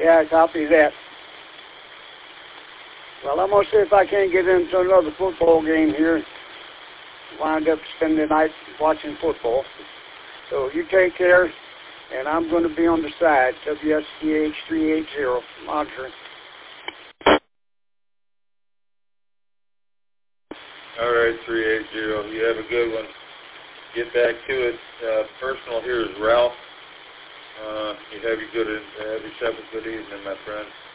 Yeah, copy that. Well, I'm going to see if I can't get into another football game here. Wind up spending the night watching football. So you take care, and I'm going to be on the side, WSTH 380, monitoring. All right, 380. You have a good one. Get back to it. Personal here is Ralph. You have yourself a good evening, my friend.